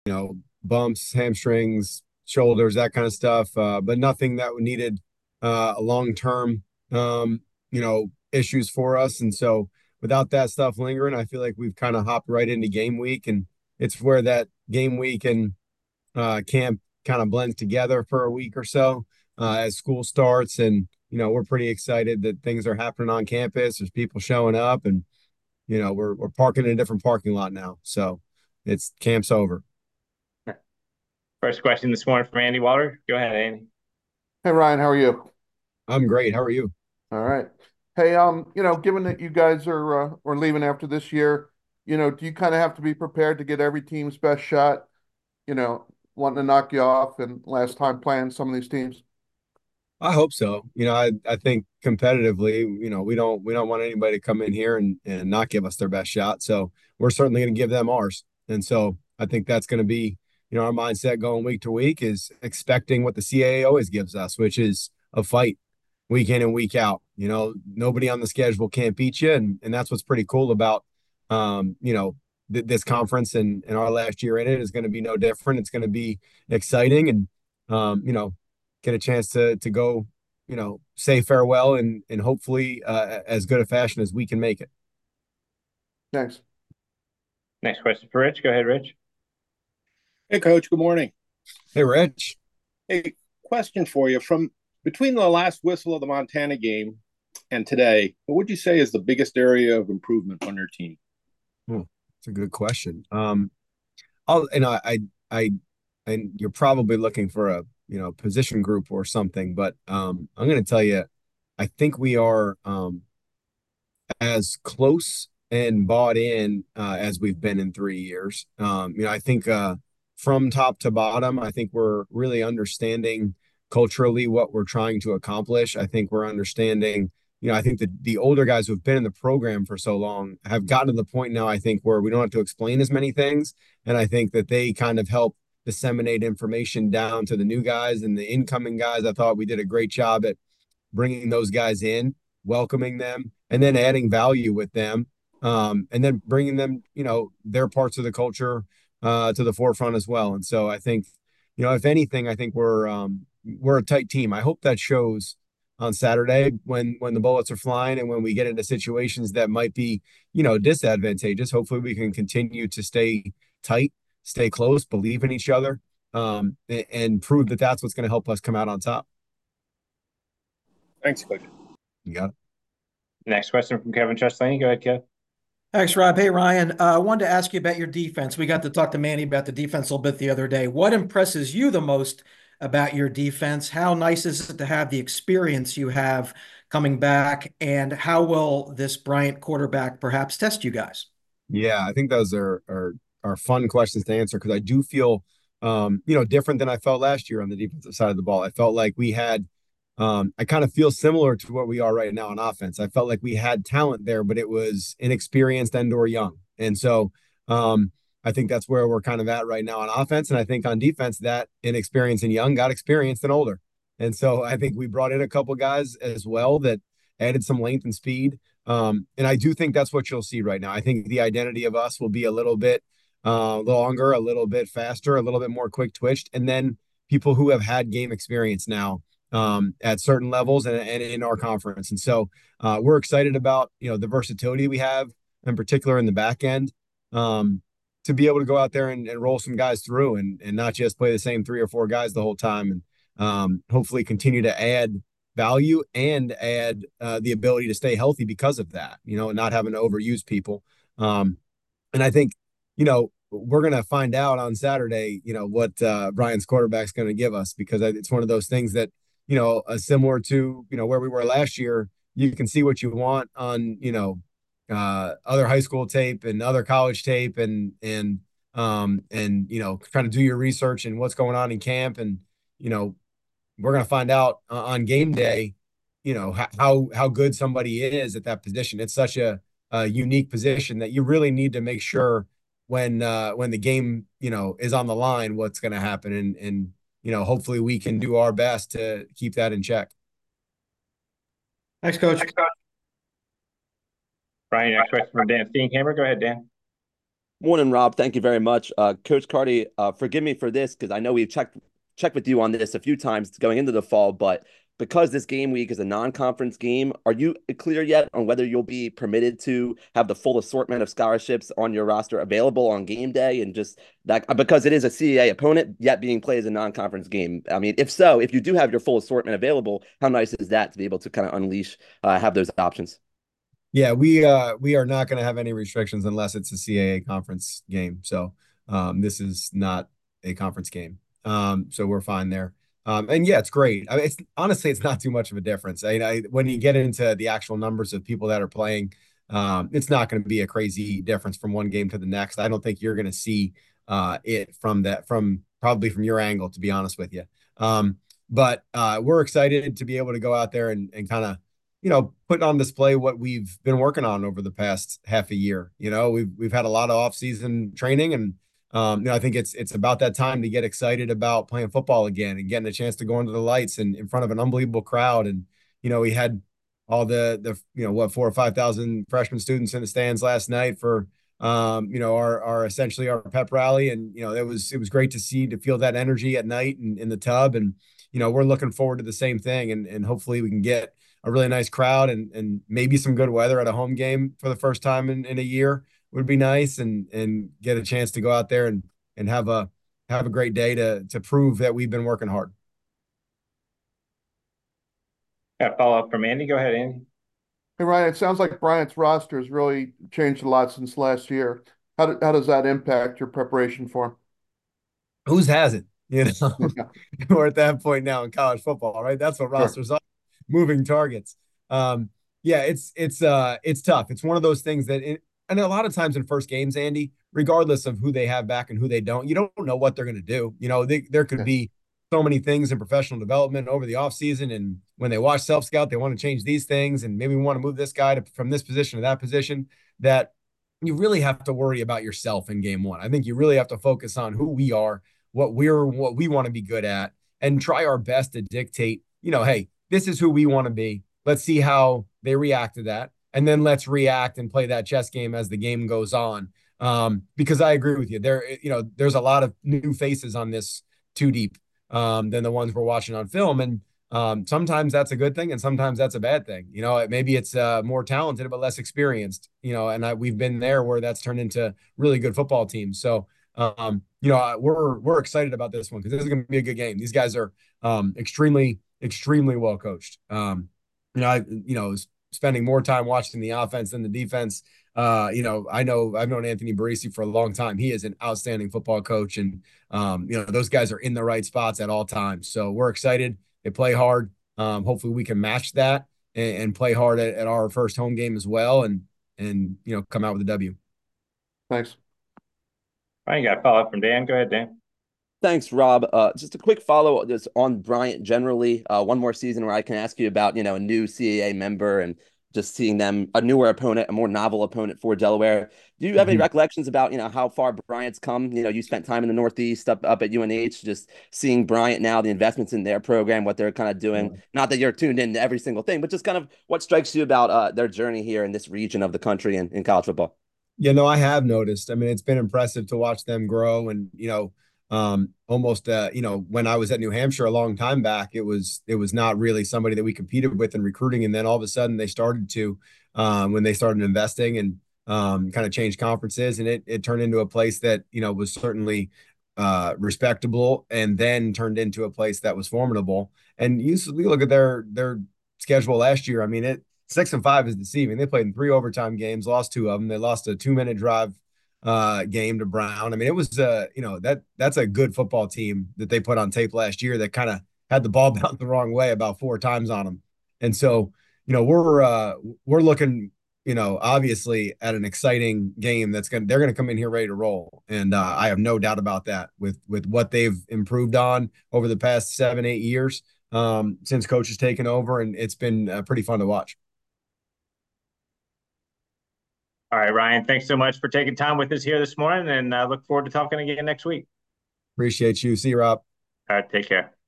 bumps, hamstrings, shoulders, that kind of stuff, but nothing that needed a long-term, issues for us. And so without that stuff lingering, I feel like we've kind of hopped right into game week, and it's where that game week and camp kind of blends together for a week or so as school starts. And, we're pretty excited that things are happening on campus. There's people showing up, and, we're parking in a different parking lot now. So it's camp's over. First question this morning from Andy Waller. Go ahead, Andy. Hey Ryan, how are you? I'm great. How are you? All right. Hey, given that you guys are leaving after this year, do you kind of have to be prepared to get every team's best shot? Wanting to knock you off and last time playing some of these teams. I hope so. I think competitively, we don't want anybody to come in here and not give us their best shot. So we're certainly going to give them ours. And so I think that's going to be, our mindset going week to week is expecting what the CAA always gives us, which is a fight week in and week out. Nobody on the schedule can't beat you. And that's what's pretty cool about, this conference and our last year in it is going to be no different. It's going to be exciting and, get a chance to go, say farewell and hopefully as good a fashion as we can make it. Thanks. Next question for Rich. Go ahead, Rich. Hey, Coach. Good morning. Hey, Rich. Hey, question for you. From between the last whistle of the Montana game and today, what would you say is the biggest area of improvement on your team? That's a good question. I'll and I and you're probably looking for a position group or something, but I'm going to tell you, I think we are as close and bought in as we've been in 3 years. I think from top to bottom, I think we're really understanding culturally what we're trying to accomplish. I think we're understanding, I think that the older guys who've been in the program for so long have gotten to the point now, I think, where we don't have to explain as many things. And I think that they kind of help disseminate information down to the new guys and the incoming guys. I thought we did a great job at bringing those guys in, welcoming them, and then adding value with them, and then bringing them, their parts of the culture to the forefront as well. And so I think, if anything, I think we're a tight team. I hope that shows on Saturday when the bullets are flying and when we get into situations that might be, disadvantageous. Hopefully, we can continue to stay tight, stay close, believe in each other, and prove that that's what's going to help us come out on top. Thanks, Coach. You got it. Next question from Kevin Chesney. Go ahead, Kev. Thanks, Rob. Hey, Ryan. I wanted to ask you about your defense. We got to talk to Manny about the defense a little bit the other day. What impresses you the most about your defense? How nice is it to have the experience you have coming back? And how will this Bryant quarterback perhaps test you guys? Yeah, I think those are fun questions to answer because I do feel different than I felt last year on the defensive side of the ball. I felt like we had I kind of feel similar to what we are right now on offense. I felt like we had talent there, but it was inexperienced and or young. And so I think that's where we're kind of at right now on offense. And I think on defense, that inexperienced and young got experienced and older. And so I think we brought in a couple guys as well that added some length and speed. And I do think that's what you'll see right now. I think the identity of us will be a little bit longer, a little bit faster, a little bit more quick twitched. And then people who have had game experience now at certain levels and in our conference. And so we're excited about, the versatility we have, in particular in the back end, to be able to go out there and roll some guys through and not just play the same three or four guys the whole time. And hopefully continue to add value and add the ability to stay healthy because of that, and not having to overuse people. And I think, we're going to find out on Saturday, what Brian's quarterback's going to give us, because it's one of those things that, similar to, where we were last year, you can see what you want on, other high school tape and other college tape and, kind of do your research and what's going on in camp. And, we're going to find out on game day, how good somebody is at that position. It's such a unique position that you really need to make sure when the game, is on the line, what's going to happen. And hopefully we can do our best to keep that in check. Thanks, Coach. Brian, next question from Dan Steenkammer. Go ahead, Dan. Morning, Rob. Thank you very much. Coach Carty, forgive me for this because I know we've checked with you on this a few times going into the fall, but because this game week is a non-conference game, are you clear yet on whether you'll be permitted to have the full assortment of scholarships on your roster available on game day and just that because it is a CAA opponent yet being played as a non-conference game? I mean, if so, if you do have your full assortment available, how nice is that to be able to kind of unleash, have those options? Yeah, we are not going to have any restrictions unless it's a CAA conference game. So this is not a conference game. So we're fine there. And yeah, it's great. I mean, it's honestly it's not too much of a difference. When you get into the actual numbers of people that are playing, it's not going to be a crazy difference from one game to the next. I don't think you're going to see it from probably from your angle, to be honest with you. But we're excited to be able to go out there and kind of put on display what we've been working on over the past half a year. We've had a lot of off-season training, and I think it's about that time to get excited about playing football again and getting a chance to go under the lights and in front of an unbelievable crowd. And we had all the 4,000 or 5,000 freshman students in the stands last night for our essentially our pep rally, and it was great to feel that energy at night in the tub. And we're looking forward to the same thing, and hopefully we can get a really nice crowd and maybe some good weather at a home game for the first time in a year would be nice, and get a chance to go out there and have a great day to prove that we've been working hard. Got a follow-up from Andy. Go ahead, Andy. Hey, Ryan, it sounds like Bryant's roster has really changed a lot since last year. How does that impact your preparation for him? Whose hasn't? Yeah, We're at that point now in college football, right? That's what sure. rosters are, moving targets. Yeah, it's tough. It's one of those things and a lot of times in first games, Andy, regardless of who they have back and who they don't, you don't know what they're going to do. There could Yeah. be so many things in professional development over the offseason, and when they watch self scout, they want to change these things, and maybe we want to move this guy from this position to that position. That you really have to worry about yourself in game one. I think you really have to focus on who we are, what we want to be good at, and try our best to dictate, hey, this is who we want to be. Let's see how they react to that. And then let's react and play that chess game as the game goes on. Because I agree with you. There's a lot of new faces on this Too Deep than the ones we're watching on film. And sometimes that's a good thing, and sometimes that's a bad thing. Maybe it's more talented but less experienced. And we've been there where that's turned into really good football teams. So we're excited about this one because this is going to be a good game. These guys are extremely well coached. Spending more time watching the offense than the defense. I've known Anthony Barisi for a long time. He is an outstanding football coach, and those guys are in the right spots at all times. So we're excited. They play hard. Hopefully we can match that and play hard at our first home game as well, and come out with a W. Thanks. All right, you got a follow-up from Dan. Go ahead, Dan. Thanks, Rob. Just a quick follow just on Bryant generally. One more season where I can ask you about, a new CAA member and just seeing them, a newer opponent, a more novel opponent for Delaware. Do you have any recollections about, how far Bryant's come? You spent time in the Northeast up at UNH, just seeing Bryant now, the investments in their program, what they're kind of doing. Not that you're tuned into every single thing, but just kind of what strikes you about their journey here in this region of the country and in college football. I have noticed. I mean, it's been impressive to watch them grow, and almost when I was at New Hampshire a long time back, it was not really somebody that we competed with in recruiting, and then all of a sudden they started to when they started investing and kind of changed conferences, and it turned into a place that was certainly respectable, and then turned into a place that was formidable. And you look at their schedule last year. I mean, 6-5 is deceiving. They played in 3 overtime games, lost 2 of them. They lost a 2-minute drive game to Brown. I mean, it was that's a good football team that they put on tape last year that kind of had the ball bounced the wrong way about 4 times on them. And so, we're looking, obviously at an exciting game they're going to come in here ready to roll. And I have no doubt about that with what they've improved on over the past 7-8 years since coach has taken over, and it's been pretty fun to watch. All right, Ryan, thanks so much for taking time with us here this morning, and look forward to talking again next week. Appreciate you. See you, Rob. All right, take care.